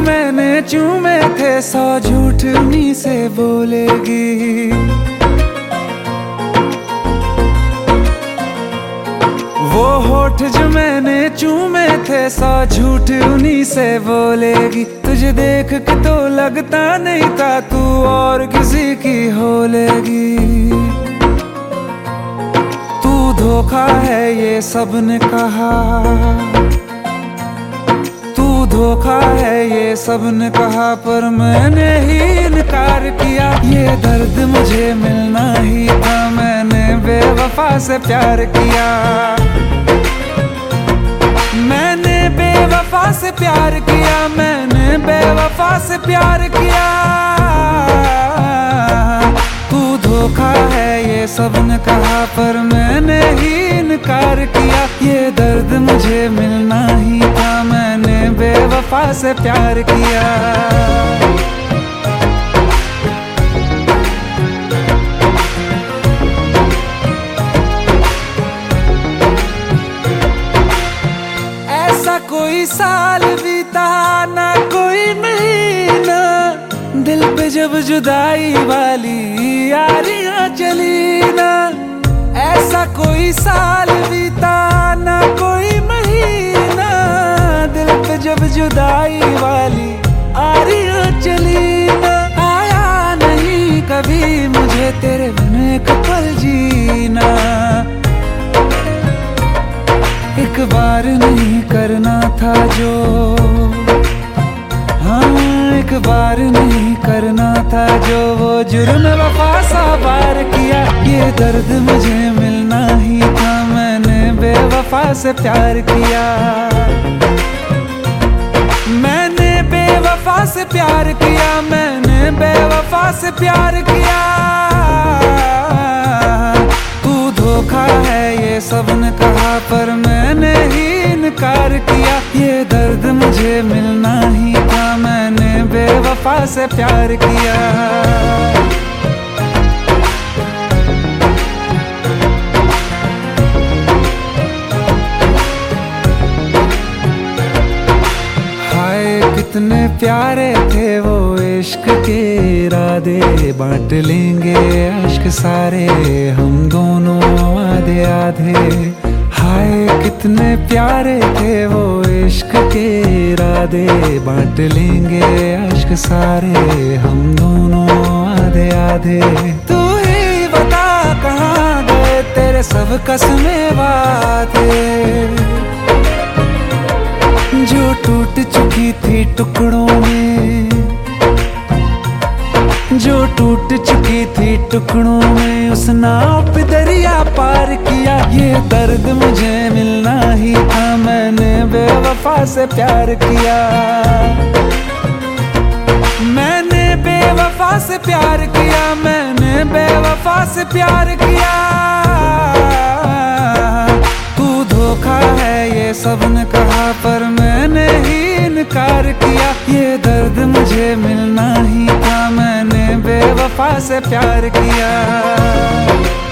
मैंने चूमे थे 100 झूठ उन्हीं से बोलेगी। वो होठ जो मैंने चूमे थे 100 झूठ उन्हीं से बोलेगी। तुझे देख के तो लगता नहीं था तू और किसी की हो लेगी। तू धोखा है ये सबने कहा, तू धोखा है ये सबने कहा, पर मैंने ही इनकार किया। ये दर्द मुझे मिलना ही था, मैंने बेवफा से प्यार किया। मैंने बेवफा से प्यार किया, मैंने बेवफा से प्यार किया। तू धोखा है ये सबने कहा, पर मैंने ही इनकार किया। ये दर्द मुझे मिलना ही था, मैंने बेवफा से प्यार किया। कोई साल बीता ना कोई महीना, दिल पे जब जुदाई वाली यारियां चली ना। ऐसा कोई साल बीता ना कोई महीना, दिल पे जब जुदाई वाली यारियां चली ना। आया नहीं कभी मुझे तेरे बिन एक पल जीना। एक बार नहीं करना था जो, हाँ एक बार नहीं करना था जो, वो जुर्म वफा सा बार किया। ये दर्द मुझे मिलना ही था, मैंने बेवफा से प्यार किया। मैंने बेवफा से प्यार किया, मैंने बेवफा से प्यार किया। तू धोखा है ये सबने कहा, पर मैंने ही इनकार किया। ये दर्द मुझे मिलना ही था, मैंने बेवफा से प्यार किया। कितने प्यारे थे वो इश्क के इरादे, बांट लेंगे इश्क सारे हम दोनों आधे आधे। हाय कितने प्यारे थे वो इश्क के इरादे, बांट लेंगे इश्क सारे हम दोनों आधे आधे। तू ही बता कहाँ गए तेरे सब कसमें वादे, जो टूट चुकी थी टुकड़ों में, जो टूट चुकी थी टुकड़ों में। उस नाव पे दरिया पार किया। ये दर्द मुझे मिलना ही था, मैंने बेवफा से प्यार किया। मैंने बेवफा से प्यार किया, मैंने बेवफा से प्यार किया। तू धोखा है ये सबने कहा, पर मैंने ही इनकार किया। ये दर्द मुझे मिलना ही था, मैंने बेवफा से प्यार किया।